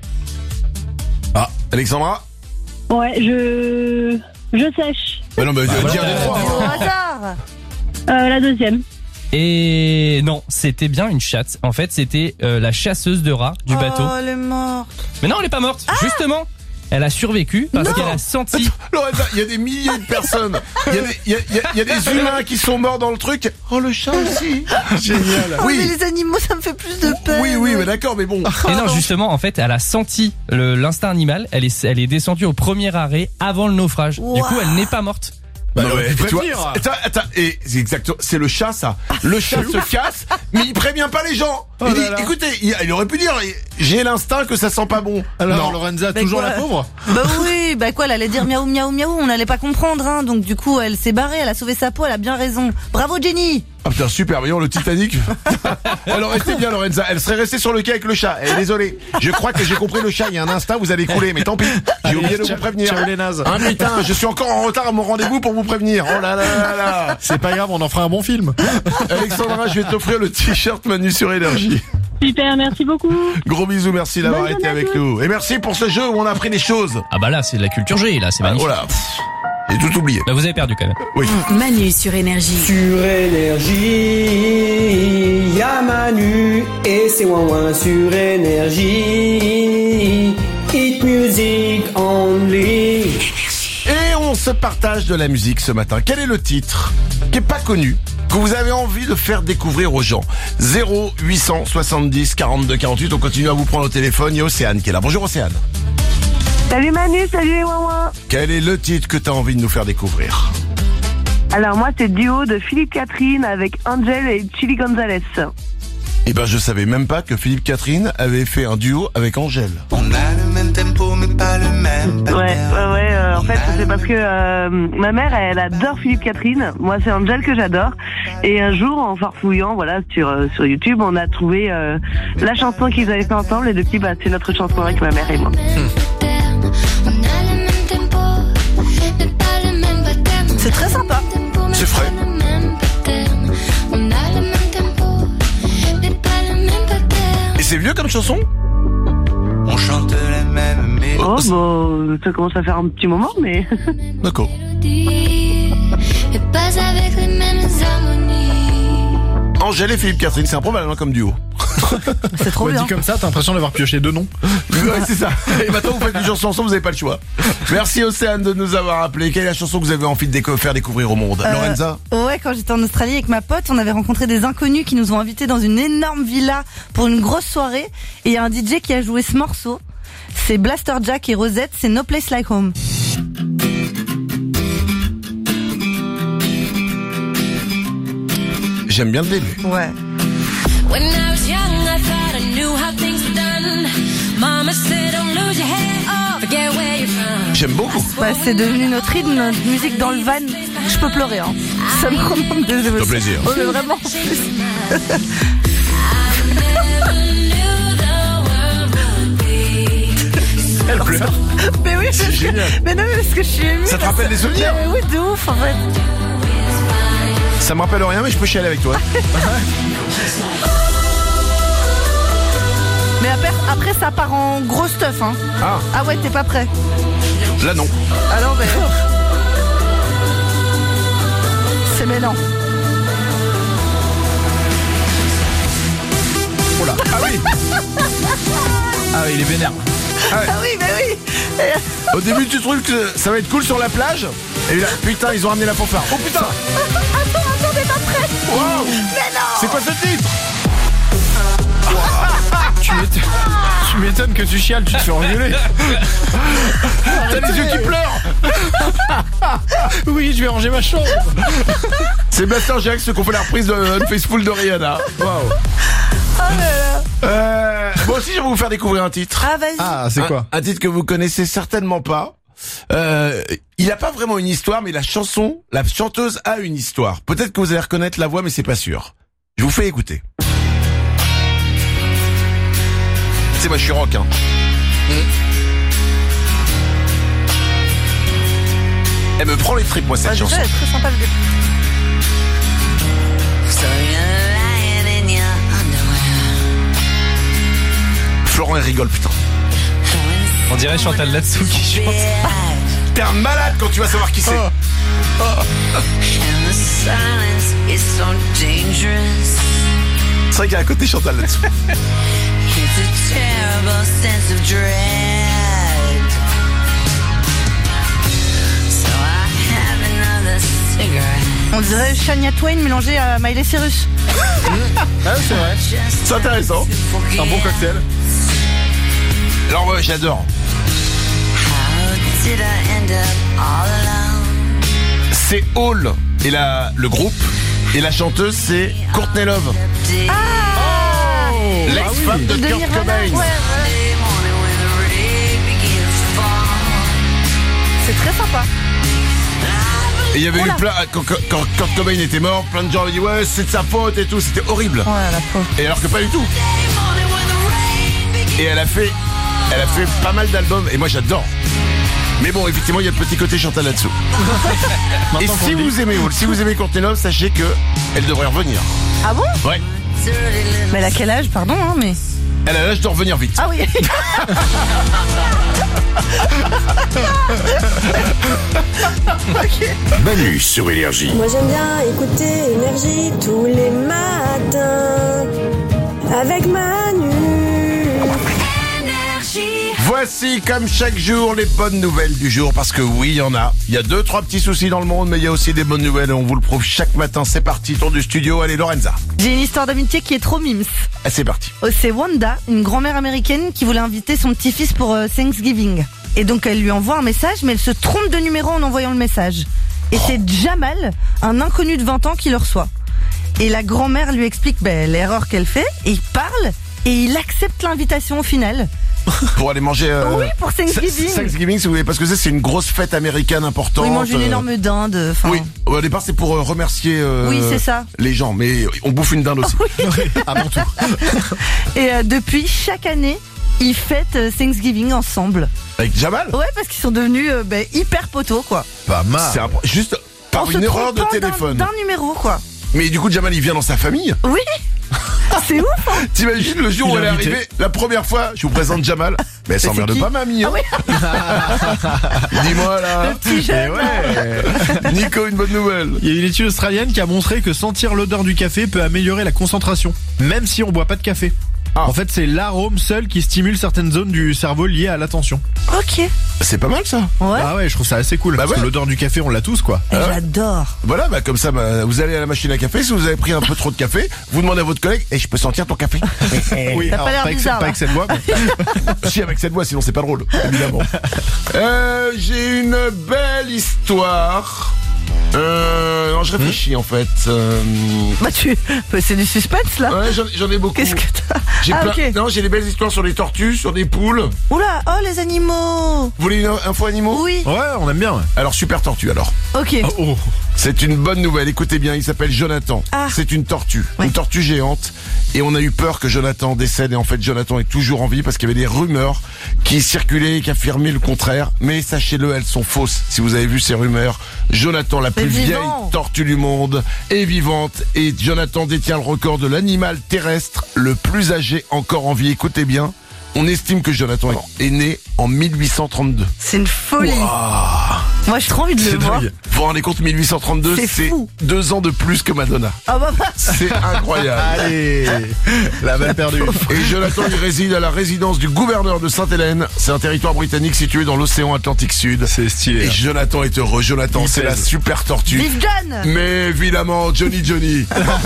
Speaker 1: Ah, Alexandra?
Speaker 9: ouais, je je sèche.
Speaker 1: Bah non, mais
Speaker 12: Bah,
Speaker 1: dis un
Speaker 12: voilà.
Speaker 1: des trois.
Speaker 2: Au hasard.
Speaker 9: Euh, la deuxième.
Speaker 12: Et non, c'était bien une chatte. En fait, c'était euh, la chasseuse de rats du bateau.
Speaker 2: Oh, elle est morte.
Speaker 12: Mais non, elle est pas morte. Justement, elle a survécu parce
Speaker 1: Non.
Speaker 12: qu'elle a senti...
Speaker 1: Lorenza, il y a des milliers de personnes. Il y, a des- il y a- il y a- il y a des humains qui sont morts dans le truc. Oh, le chat aussi.
Speaker 3: Génial.
Speaker 2: Oh,
Speaker 1: Oui.
Speaker 2: mais les animaux, ça me fait plus de peine.
Speaker 1: Oui, oui, mais d'accord, mais bon.
Speaker 12: Et non, justement, en fait, elle a senti le- l'instinct animal. Elle est, elle est descendue au premier arrêt avant le naufrage. Du
Speaker 2: Wow.
Speaker 12: coup, elle n'est pas morte.
Speaker 3: Bah,
Speaker 1: Non,
Speaker 3: il aurait
Speaker 1: mais
Speaker 3: pu
Speaker 1: tu vois,
Speaker 3: prévenir.
Speaker 1: attends, attends, et c'est exactement, c'est le chat, ça. Le chat se casse, mais il prévient pas les gens.
Speaker 3: Oh
Speaker 1: il
Speaker 3: là
Speaker 1: dit,
Speaker 3: là.
Speaker 1: écoutez, il, il aurait pu dire, j'ai l'instinct que ça sent pas bon.
Speaker 3: Alors,
Speaker 1: non.
Speaker 3: Lorenza,
Speaker 2: Bah,
Speaker 3: toujours
Speaker 2: quoi
Speaker 3: la pauvre?
Speaker 2: Bah oui, bah quoi, elle allait dire miaou miaou miaou, on n'allait pas comprendre, hein. Donc du coup, elle s'est barrée, elle a sauvé sa peau, elle a bien raison. Bravo Jenny.
Speaker 1: Ah putain, super, voyons le Titanic. Elle aurait été bien, Lorenza. Elle serait restée sur le quai avec le chat. Elle est désolée. Je crois que j'ai compris le chat. Il y a un instinct, vous allez couler. Mais tant pis. J'ai oublié de vous
Speaker 3: ciao-
Speaker 1: prévenir.
Speaker 3: ciao les nazes.
Speaker 1: Hein, putain, je suis encore en retard à mon rendez-vous pour vous prévenir. Oh là là là là.
Speaker 3: C'est pas grave, on en fera un bon film.
Speaker 1: Alexandra, je vais t'offrir le t-shirt Manu sur Énergie.
Speaker 9: Super, merci beaucoup.
Speaker 1: Gros bisous, merci d'avoir
Speaker 9: Bonne
Speaker 1: été
Speaker 9: journée à
Speaker 1: avec
Speaker 9: tous.
Speaker 1: nous. Et merci pour ce jeu où on a appris des choses.
Speaker 12: Ah bah là, c'est de la culture G, là, c'est
Speaker 1: Ah,
Speaker 12: magnifique.
Speaker 1: voilà. Pff, j'ai tout oublié.
Speaker 12: Bah vous avez perdu quand même.
Speaker 1: Oui.
Speaker 11: Manu sur Énergie.
Speaker 13: Sur Énergie, y'a Manu et c'est ouin sur Énergie. Hit music only.
Speaker 1: Et on se partage de la musique ce matin. Quel est le titre qui est pas connu, que vous avez envie de faire découvrir aux gens? Zéro huit cent soixante-dix quarante-deux quarante-huit. On continue à vous prendre au téléphone. Il y a Océane qui est là. Bonjour Océane.
Speaker 9: Salut Manu, salut les Wawa.
Speaker 1: Quel est le titre que tu as envie de nous faire découvrir?
Speaker 9: Alors moi, c'est duo de Philippe Catherine avec Angel et Chili Gonzalez.
Speaker 1: Eh ben, je savais même pas que Philippe Catherine avait fait un duo avec Angèle.
Speaker 14: On a le même tempo mais pas le même pattern.
Speaker 9: Ouais, ouais, ouais. euh, en fait, c'est parce que euh, ma mère, elle adore Philippe Catherine. Moi, c'est Angel que j'adore. Et un jour, en farfouillant, voilà, sur euh, sur YouTube, on a trouvé euh, la chanson qu'ils avaient fait ensemble. Et depuis, bah, c'est notre chanson avec ma mère et moi.
Speaker 2: C'est très sympa.
Speaker 1: C'est frais.
Speaker 14: Et
Speaker 1: c'est vieux comme chanson?
Speaker 14: On chante les mêmes
Speaker 11: Oh, bah, ça commence à faire un petit moment, mais...
Speaker 1: D'accord.
Speaker 15: Et pas avec les mêmes harmonies.
Speaker 1: Angèle et Philippe Catherine, c'est improbable hein, comme duo.
Speaker 2: C'est trop
Speaker 3: Ouais,
Speaker 2: bien.
Speaker 3: dit comme ça, t'as l'impression d'avoir pioché deux noms.
Speaker 1: Ouais, c'est ça. Et maintenant, vous faites une chanson ensemble, vous n'avez pas le choix. Merci Océane de nous avoir appelé. Quelle est la chanson que vous avez envie de déco- faire découvrir au monde?
Speaker 2: Euh,
Speaker 1: Lorenza?
Speaker 2: Ouais, quand j'étais en Australie avec ma pote, on avait rencontré des inconnus qui nous ont invités dans une énorme villa pour une grosse soirée. Et il y a un D J qui a joué ce morceau. C'est Blaster Jack et Rosette, c'est No Place Like Home.
Speaker 1: J'aime bien le début.
Speaker 2: Ouais.
Speaker 15: When I was young, I thought I knew how things were done. Mama said, don't lose your head, oh, forget where you're from.
Speaker 1: J'aime beaucoup.
Speaker 2: Ouais, c'est devenu notre rythme, notre musique dans le van. Je peux pleurer, hein. Ça me remonte des émotions.
Speaker 1: plaisir.
Speaker 2: Oh, mais vraiment.
Speaker 3: Elle pleure.
Speaker 2: Mais oui,
Speaker 1: C'est
Speaker 2: parce que-
Speaker 1: génial.
Speaker 2: mais non, mais parce que je suis émue.
Speaker 1: Ça te
Speaker 2: parce
Speaker 1: rappelle
Speaker 2: que-
Speaker 1: des souvenirs?
Speaker 2: Mais oui, de ouf, en fait.
Speaker 1: Ça me rappelle rien, mais je peux chialer avec toi.
Speaker 2: Mais après, après, ça part en gros stuff, hein.
Speaker 1: Ah,
Speaker 2: Ah ouais, t'es pas prêt.
Speaker 1: là non.
Speaker 2: Alors, ben. C'est mêlant.
Speaker 1: Oh là. Ah oui.
Speaker 3: Ah oui, il est vénère.
Speaker 1: Ah ouais.
Speaker 2: Ah oui, mais oui. Et-
Speaker 1: Au début, tu trouves que ça va être cool sur la plage. Et là, putain, ils ont ramené la fanfare. Oh putain.
Speaker 2: Attends, attends, t'es pas prêt.
Speaker 1: Wow.
Speaker 2: Mais non.
Speaker 1: C'est quoi ce titre?
Speaker 3: Tu m'étonnes, tu m'étonnes que tu chiales, tu te fais engueuler.
Speaker 1: T'as les yeux qui pleurent.
Speaker 3: Oui, je vais ranger ma chambre.
Speaker 1: C'est Blaster Jack, ceux qui ont fait la reprise de Unfaithful de Rihanna. Waouh.
Speaker 2: Oh là là.
Speaker 1: Euh, moi aussi, je vais vous faire découvrir un titre.
Speaker 2: Ah, vas-y.
Speaker 3: Ah, c'est quoi?
Speaker 1: un, un titre que vous connaissez certainement pas. Euh, il n'a pas vraiment une histoire, mais la chanson, la chanteuse a une histoire. Peut-être que vous allez reconnaître la voix, mais c'est pas sûr. Je vous fais écouter. C'est moi, je suis rock, hein. Elle me prend les tripes, moi, cette
Speaker 2: Ah, déjà,
Speaker 1: chanson.
Speaker 2: elle est très sympa le début.
Speaker 1: Florent, elle rigole, putain.
Speaker 12: On dirait Chantal Latsou qui chante.
Speaker 1: T'es un malade quand tu vas savoir qui c'est.
Speaker 2: Oh.
Speaker 1: C'est vrai qu'il y a à côté Chantal là-dessous.
Speaker 2: On dirait Shania Twain mélangée à Miley Cyrus.
Speaker 3: Ah, c'est vrai.
Speaker 1: C'est intéressant.
Speaker 3: C'est un bon cocktail.
Speaker 1: Alors ouais, j'adore. C'est Hall et la, le groupe. Et la chanteuse, c'est Courtney Love.
Speaker 2: Ah
Speaker 1: L'ex-femme de
Speaker 2: De
Speaker 1: Kurt
Speaker 2: Nirvana,
Speaker 1: Cobain.
Speaker 2: ouais, ouais. C'est très sympa.
Speaker 1: Et il y avait
Speaker 2: Oh
Speaker 1: eu
Speaker 2: là.
Speaker 1: plein, quand, quand- quand Kurt Cobain était mort, plein de gens avaient dit ouais, c'est de sa faute et tout, c'était horrible.
Speaker 2: Ouais, la pauvre.
Speaker 1: Et alors que pas du tout. Et elle a fait, elle a fait pas mal d'albums et moi j'adore. Mais bon, effectivement, il y a le petit côté Chantal là-dessous. Et
Speaker 3: Maintenant qu'on
Speaker 1: si
Speaker 3: le dit.
Speaker 1: vous aimez Hall, si vous aimez Courtney Love, sachez que elle devrait revenir.
Speaker 2: Ah bon?
Speaker 1: Ouais.
Speaker 2: Mais elle a quel âge, pardon, hein, mais.
Speaker 1: Elle a l'âge de revenir vite.
Speaker 2: Ah oui. Ok.
Speaker 10: Manu sur Énergie.
Speaker 16: Moi j'aime bien écouter Énergie tous les matins avec Manu.
Speaker 1: Voici comme chaque jour les bonnes nouvelles du jour parce que oui il y en a. Il y a deux trois petits soucis dans le monde mais il y a aussi des bonnes nouvelles et on vous le prouve chaque matin. C'est parti, tour du studio. Allez Lorenza.
Speaker 2: J'ai une histoire d'amitié qui est trop mimes.
Speaker 1: Ah, c'est parti.
Speaker 2: Oh, c'est Wanda, une grand-mère américaine qui voulait inviter son petit-fils pour euh, Thanksgiving. Et donc elle lui envoie un message mais elle se trompe de numéro en envoyant le message. Et c'est Jamal, un inconnu de vingt ans qui le reçoit. Et la grand-mère lui explique ben, l'erreur qu'elle fait et il parle et il accepte l'invitation au final.
Speaker 1: Pour aller manger. Euh,
Speaker 2: Oui, pour Thanksgiving.
Speaker 1: Sa- Thanksgiving, si vous voulez, parce que c'est c'est une grosse fête américaine importante.
Speaker 2: Où il mange une
Speaker 1: euh,
Speaker 2: énorme dinde. Enfin,
Speaker 1: Oui, au départ c'est pour euh, remercier euh,
Speaker 2: Oui, c'est ça.
Speaker 1: les gens, mais on bouffe une dinde aussi.
Speaker 3: À mon tour.
Speaker 2: Et euh, depuis, chaque année, ils fêtent euh, Thanksgiving ensemble.
Speaker 1: Avec Jamal.
Speaker 2: Ouais, parce qu'ils sont devenus euh, ben, hyper potos, quoi.
Speaker 1: Pas mal. C'est un- juste par
Speaker 2: En
Speaker 1: une
Speaker 2: se
Speaker 1: erreur de
Speaker 2: trompant d'un-
Speaker 1: téléphone.
Speaker 2: D'un numéro, quoi.
Speaker 1: Mais du coup Jamal il vient dans sa famille.
Speaker 2: Oui. C'est C'est ouf, hein.
Speaker 1: T'imagines le jour
Speaker 3: Il
Speaker 1: où elle est
Speaker 3: est invité.
Speaker 1: arrivée, la première fois, je vous présente Jamal. Mais elle
Speaker 2: c'est
Speaker 1: s'emmerde
Speaker 2: qui
Speaker 1: pas, mamie, hein. Dis-moi, là.
Speaker 2: Le petit jeune.
Speaker 1: Eh ouais. Nico, une bonne nouvelle.
Speaker 3: Il y a une étude australienne qui a montré que sentir l'odeur du café peut améliorer la concentration, même si on boit pas de café.
Speaker 1: Ah.
Speaker 3: En fait, c'est l'arôme seul qui stimule certaines zones du cerveau liées à l'attention.
Speaker 2: Ok.
Speaker 1: C'est pas mal, ça.
Speaker 2: Ouais.
Speaker 3: Ah ouais, je trouve ça assez cool.
Speaker 1: Bah
Speaker 3: parce
Speaker 1: ouais.
Speaker 3: que l'odeur du café, on l'a tous, quoi.
Speaker 2: Et j'adore.
Speaker 1: Voilà, bah, comme ça, bah, vous allez à la machine à café. Si vous avez pris un peu trop de café, vous demandez à votre collègue, et je peux sentir ton café.
Speaker 3: Oui,
Speaker 2: T'as pas l'air
Speaker 3: avec,
Speaker 2: bizarre,
Speaker 3: pas
Speaker 2: là.
Speaker 3: avec cette voix. mais-
Speaker 1: Si, avec cette voix, sinon c'est pas drôle, évidemment. euh, j'ai une belle histoire. Euh, non, je réfléchis, en fait. Euh...
Speaker 2: Bah tu, bah, c'est du suspense là.
Speaker 1: Ouais, j'en, j'en ai beaucoup.
Speaker 2: Qu'est-ce que t'as?
Speaker 1: J'ai
Speaker 2: Ah
Speaker 1: plein...
Speaker 2: ok.
Speaker 1: Non, j'ai des belles histoires sur les tortues, sur des poules.
Speaker 2: Oula, oh les animaux.
Speaker 1: Vous voulez une info animaux?
Speaker 2: Oui.
Speaker 3: Ouais, on aime bien. Ouais.
Speaker 1: Alors, super tortue, alors.
Speaker 2: Ok.
Speaker 3: Oh, oh.
Speaker 1: C'est une bonne nouvelle, écoutez bien, il s'appelle Jonathan.
Speaker 2: Ah.
Speaker 1: C'est une tortue,
Speaker 2: Ouais.
Speaker 1: une tortue géante. Et on a eu peur que Jonathan décède, et en fait Jonathan est toujours en vie parce qu'il y avait des rumeurs qui circulaient et qui affirmaient le contraire. Mais sachez-le, elles sont fausses. Si vous avez vu ces rumeurs, Jonathan, la plus
Speaker 2: vivant.
Speaker 1: vieille tortue du monde, est vivante. Et Jonathan détient le record de l'animal terrestre le plus âgé encore en vie. Écoutez bien, on estime que Jonathan est né en mille huit cent trente-deux.
Speaker 2: C'est une folie.
Speaker 1: Waouh.
Speaker 2: Moi j'ai trop envie de
Speaker 3: C'est
Speaker 2: le voir.
Speaker 3: dingue.
Speaker 1: Vous vous rendez compte, mille huit cent trente-deux,
Speaker 2: C'est
Speaker 1: c'est
Speaker 2: fou.
Speaker 1: deux ans de plus que Madonna.
Speaker 2: Ah bah, bah.
Speaker 1: C'est incroyable.
Speaker 3: Allez, la balle perdue.
Speaker 1: Et Jonathan, il réside à la résidence du gouverneur de Sainte-Hélène. C'est un territoire britannique situé dans l'océan Atlantique Sud.
Speaker 3: C'est stylé.
Speaker 1: Et Jonathan est heureux. Jonathan,
Speaker 3: Il
Speaker 1: c'est la
Speaker 3: pèse.
Speaker 1: super tortue.
Speaker 2: Vive John.
Speaker 1: Mais évidemment, Johnny Johnny.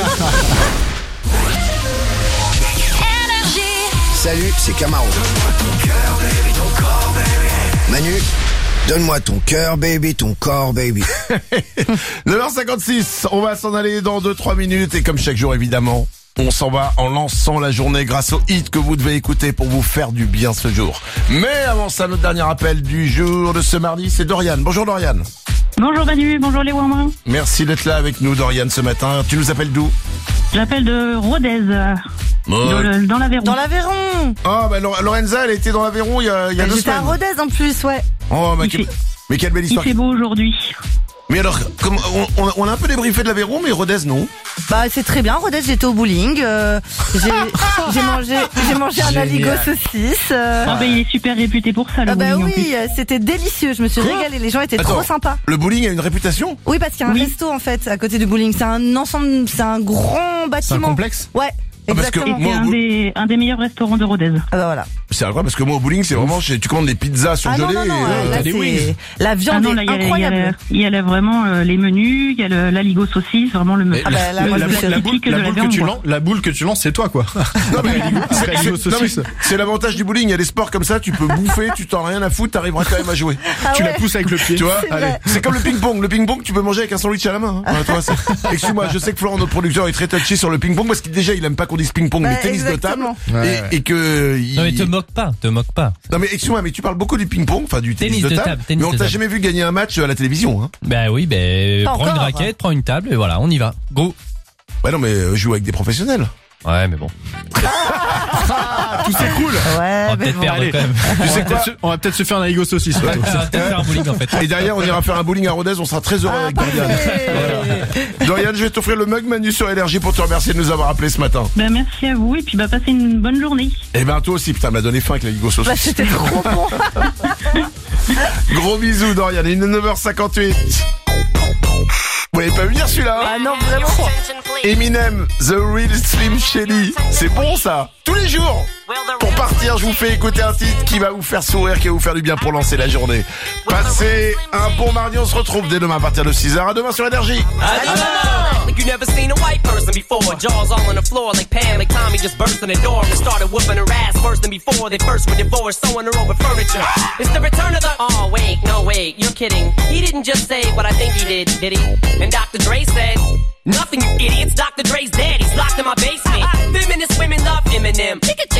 Speaker 6: Salut, c'est Camaro. Manu, donne-moi ton cœur, baby, ton corps, baby.
Speaker 1: neuf heures cinquante-six, on va s'en aller dans deux trois minutes. Et comme chaque jour, évidemment, on s'en va en lançant la journée grâce au hit que vous devez écouter pour vous faire du bien ce jour. Mais avant ça, notre dernier appel du jour de ce mardi, c'est Dorian. Bonjour Dorian.
Speaker 9: Bonjour Manu, bonjour les Wamins.
Speaker 1: Merci d'être là avec nous, Dorian, ce matin. Tu nous appelles d'où?
Speaker 9: J'appelle de Rodez, euh, dans, le- dans l'Aveyron.
Speaker 2: Dans l'Aveyron.
Speaker 1: Ah, bah Lo- Lorenza, elle était dans l'Aveyron il y a, il y a deux
Speaker 2: J'étais à
Speaker 1: semaines.
Speaker 2: Rodez en plus, ouais.
Speaker 1: Oh, bah,
Speaker 9: Il
Speaker 1: quel-
Speaker 9: fait-
Speaker 1: mais quelle belle
Speaker 9: Il
Speaker 1: histoire.
Speaker 9: fait beau aujourd'hui.
Speaker 1: Mais alors, comme, on, on a- on a un peu débriefé de l'Aveyron, mais Rodez, non?
Speaker 2: Bah c'est très bien, Rodez, j'étais au bowling, euh, j'ai j'ai mangé j'ai mangé un
Speaker 3: Génial.
Speaker 2: aligot saucisse. euh,
Speaker 9: Ah bah il est super réputé pour ça le
Speaker 2: ah bah
Speaker 9: bowling, en plus.
Speaker 2: oui, euh, c'était délicieux, je me suis
Speaker 1: Quoi
Speaker 2: régalée, les gens étaient
Speaker 1: Attends,
Speaker 2: trop sympas.
Speaker 1: Le bowling a une réputation?
Speaker 2: Oui, parce qu'il y a un
Speaker 9: Oui.
Speaker 2: resto en fait à côté du bowling, c'est un ensemble, c'est un grand bâtiment.
Speaker 3: C'est un complexe.
Speaker 2: Ouais,
Speaker 1: Ah, parce que
Speaker 2: exactement.
Speaker 1: moi,
Speaker 9: C'est un
Speaker 1: au bout-
Speaker 9: des, un des meilleurs restaurants de Rodez.
Speaker 2: Ah bah voilà.
Speaker 1: C'est incroyable parce que moi au bowling, c'est vraiment, tu commandes des pizzas
Speaker 2: Ah non
Speaker 1: surgelées.
Speaker 2: non non,
Speaker 1: et,
Speaker 2: euh,
Speaker 1: euh,
Speaker 2: là,
Speaker 3: t'as des
Speaker 2: c'est-
Speaker 3: wings.
Speaker 2: la
Speaker 9: Ah
Speaker 2: viande
Speaker 9: non,
Speaker 2: est
Speaker 9: là, il y a, il y a,
Speaker 2: incroyable.
Speaker 9: il y a là vraiment euh, les menus, il y a le- l'aligot saucisse, vraiment le
Speaker 3: Mais
Speaker 2: Ah bah, là,
Speaker 3: la,
Speaker 2: moi, je
Speaker 3: la-
Speaker 2: me suis
Speaker 3: la boule,
Speaker 9: typique de
Speaker 3: la
Speaker 9: la
Speaker 3: boule que
Speaker 9: viande,
Speaker 3: tu
Speaker 9: quoi.
Speaker 3: lances, la boule que tu lances, c'est toi, quoi.
Speaker 1: Non, mais
Speaker 3: C'est
Speaker 1: c'est-
Speaker 3: aligot
Speaker 1: c'est- non,
Speaker 3: saucisse.
Speaker 1: mais c'est l'avantage du bowling. Il y a des sports comme ça, tu peux bouffer, tu t'en as rien à foutre, t'arriveras quand même à jouer.
Speaker 2: Ah
Speaker 3: tu
Speaker 2: ouais.
Speaker 3: la pousses avec le pied.
Speaker 1: Tu vois,
Speaker 2: C'est
Speaker 3: allez.
Speaker 2: vrai.
Speaker 1: c'est comme le ping-pong. Le ping-pong, tu peux manger avec un sandwich à la main. Hein. Ouais, toi, c'est- Excuse-moi, je sais que Florent, notre producteur, est très touché sur le ping-pong parce que déjà, il aime pas qu'on dise ping-pong,
Speaker 2: Bah,
Speaker 1: mais tennis de table.
Speaker 2: exactement.
Speaker 1: Et,
Speaker 3: Ouais, ouais.
Speaker 1: et que. il-
Speaker 12: Non mais te moque pas, te moque pas.
Speaker 1: Non, mais excuse-moi, mais tu parles beaucoup du ping-pong, enfin du tennis,
Speaker 12: Tennis
Speaker 1: de
Speaker 12: de
Speaker 1: table.
Speaker 12: table, tennis
Speaker 1: mais on
Speaker 12: de
Speaker 1: t'a
Speaker 12: table.
Speaker 1: jamais vu gagner un match à la télévision. Hein.
Speaker 12: Bah oui, bah
Speaker 2: Pas
Speaker 12: prends une
Speaker 2: encore.
Speaker 12: raquette, prends une table et voilà, on y va. Go.
Speaker 1: Bah non, mais euh, joue avec des professionnels.
Speaker 12: Ouais, mais bon.
Speaker 3: Ah, tout s'écroule.
Speaker 12: On
Speaker 2: Ouais,
Speaker 12: va
Speaker 2: mais
Speaker 12: peut-être
Speaker 2: bon.
Speaker 12: perdre
Speaker 3: Allez.
Speaker 12: quand même.
Speaker 1: Tu sais
Speaker 3: On va
Speaker 1: quoi
Speaker 3: peut-être se- On va peut-être se faire un aligot saucisse.
Speaker 12: On
Speaker 3: plutôt.
Speaker 12: va peut-être faire un bowling en fait.
Speaker 1: Et derrière, on ira faire un bowling à Rodez, on sera très heureux
Speaker 2: Ah,
Speaker 1: avec Dorian.
Speaker 2: parfait.
Speaker 1: Dorian, je vais t'offrir le mug Manu sur Énergie pour te remercier de nous avoir appelé ce matin.
Speaker 9: Ben, merci à vous et puis bah, passez une bonne journée.
Speaker 1: Et ben toi aussi, putain, m'a donné faim avec la Ligo sauce.
Speaker 2: Bah, c'était trop bon.
Speaker 1: Gros bisous Dorian, il est neuf heures cinquante-huit. Vous l'avez pas venir celui-là hein?
Speaker 2: Ah non, vraiment.
Speaker 1: Eminem, The Real Slim Shady. C'est bon ça. Tous les jours. Pour partir, je vous fais écouter un titre qui va vous faire sourire, qui va vous faire du bien pour lancer la journée. Passez un bon mardi, on se retrouve dès demain à partir de six heures. À demain sur Énergie.
Speaker 17: Like you never seen a white person before. Jaws all on the floor like Pam, like Tommy just burst in the door and started whooping her ass worse than before. They first were divorced, sewing her over furniture. It's the return of the. Oh wait, no wait, you're kidding. He didn't just say what I think he did, did he? And Doctor Dre said. Nothing, you idiots. Doctor Dre's dead. He's locked in my basement. Feminist women love Eminem. Chicka, chicka, chicka,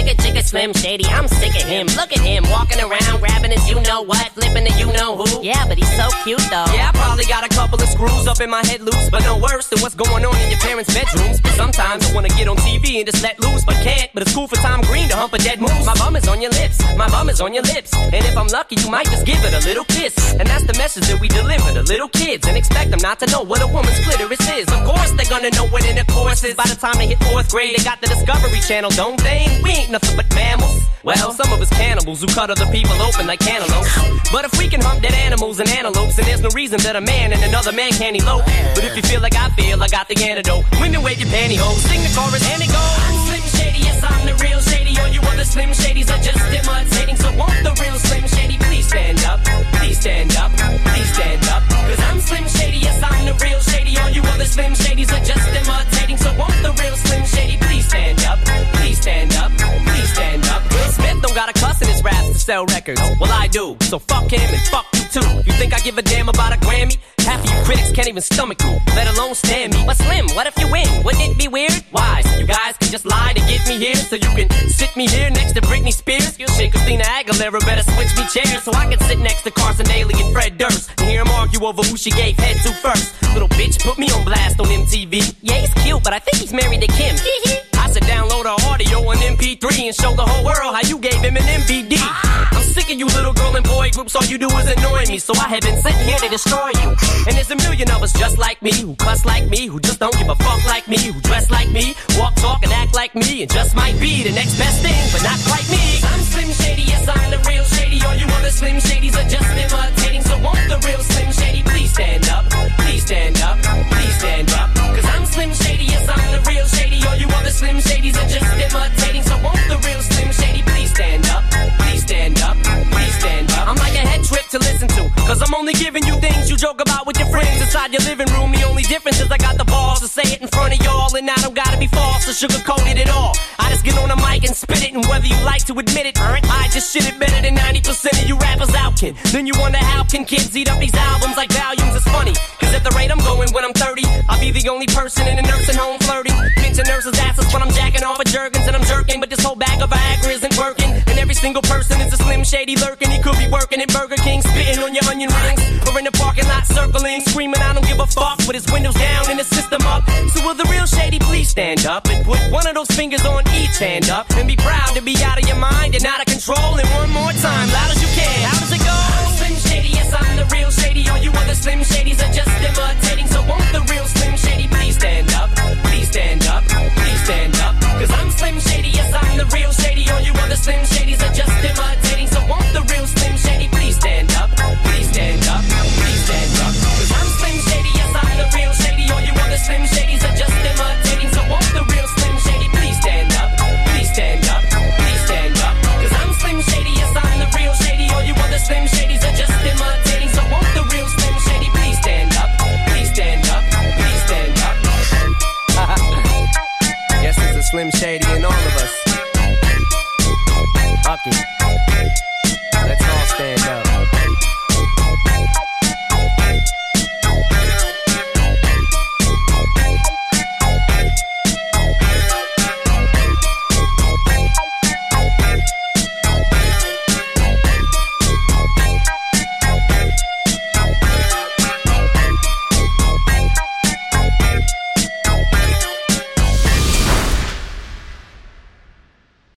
Speaker 17: Slim Shady, I'm sick of him. Look at him walking around, grabbing his you know what, flipping the you know who.
Speaker 15: Yeah, but he's so cute though.
Speaker 17: Yeah, I probably got a couple of screws up in my head loose, but no worse than what's going on in your parents' bedrooms. Sometimes I wanna get on T V and just let loose, but can't. But it's cool for Tom Green to hump a dead moose. My bum is on your lips, my bum is on your lips, and if I'm lucky, you might just give it a little kiss. And that's the message that we deliver to little kids, and expect them not to know what a woman's clitoris is. Of course they're gonna know what intercourse is. By the time they hit fourth grade, they got the Discovery Channel, don't they? We ain't nothing but mammals. Well, some of us cannibals who cut other people open like cantaloupes. But if we can hump dead animals and antelopes, then there's no reason that a man and another man can't elope. But if you feel like I feel, I got the antidote. Women wave your pantyhose, sing the chorus, and it goes. I'm Slim Shady, yes I'm the real Shady. All you other Slim Shadys are just imitating. So won't the real Slim Shady please stand up? Please stand up, please stand up. Cause I'm Slim Shady, yes I'm the real Shady. All you other Slim Shadys are just imitating. So won't the real Slim Shady please stand up? Please stand up, please stand up. Will Smith don't got a cuss in his raps to sell records. Well I do, so fuck him and fuck you too. You think I give a damn about a Grammy? Half of you critics can't even stomach you, let alone stand me. But Slim, what if you win? Wouldn't it be weird? Why? So you guys can just lie to get me here, so you can sit me here next to Britney Spears. Shit, Christina Aguilera better switch me chairs, so I can sit next to Carson Daly and Fred Durst and hear them argue over who she gave head to first. Little bitch put me on blast on M T V. Yeah, he's cute, but I think he's married to Kim. I said download her audio on M P three and show the whole world how you gave him an M V D. I'm sick of you little girl and boy groups, all you do is annoy me, so I have been sent here to destroy you. And there's a million of us just like me, who cuss like me, who just don't give a fuck like me, who dress like me, walk, talk, and act like me, and just might be the next best thing, but not quite me. I'm Slim Shady, yes I'm the real Shady. All you other Slim Shadys are just imitating. So won't the real Slim Shady please stand up? Please stand up, please stand up. Cause I'm Slim Shady, yes I'm the real Shady. All you other Slim Shadys are just imitating. So won't the real Slim Shady please stand up? Please stand up, please stand up. I'm like a head trip to listen to, cause I'm only giving you things you joke about with your friends inside your living room. The only difference is I got the balls to say it in front of y'all, and I don't gotta be false or sugarcoated at all. I just get on the mic and spit it, and whether you like to admit it, I just shit it better than ninety percent of you rappers out, kid. Then you wonder how can kids eat up these albums like volumes? It's funny, cause at the rate I'm going when I'm thirty, I'll be the only person in a nursing home flirting, pinching nurses' asses when I'm jacking off of Jergens and I'm jerking, but this whole bag of Viagra isn't working, and every single person is a Slim Shady lurking. He could be working at Burger King, spitting on your onion rings, or in the parking lot circling, screaming I don't give a fuck, with his windows down and his system up. So will the real Shady please stand up and put one of those fingers on each hand up, and be proud to be out of your mind and out of control. And one more time, loud as you can, how does it go? I'm Slim Shady, yes I'm the real Shady. All you other Slim Shadys are just imitating. So won't the real Slim Shady please stand up? Please stand up, please stand up. Cause I'm Slim Shady, yes I'm the real Shady. All you other Slim Shadys are just imitating. So won't the real Slim Shady please stand up? Please stand up, please stand up. Cause I'm Slim Shady, yes I'm the real Shady. All you other Slim Shadys are just imitating. So won't the real Slim Shady please stand up? Please stand up, please stand up. Cause I'm Slim Shady, yes I'm the real Shady. All you other Slim Shadys are just imitating. So won't the real Slim Shady please stand up? Please stand up, please stand up. Guess there's a Slim Shady in all of us. Fuck it.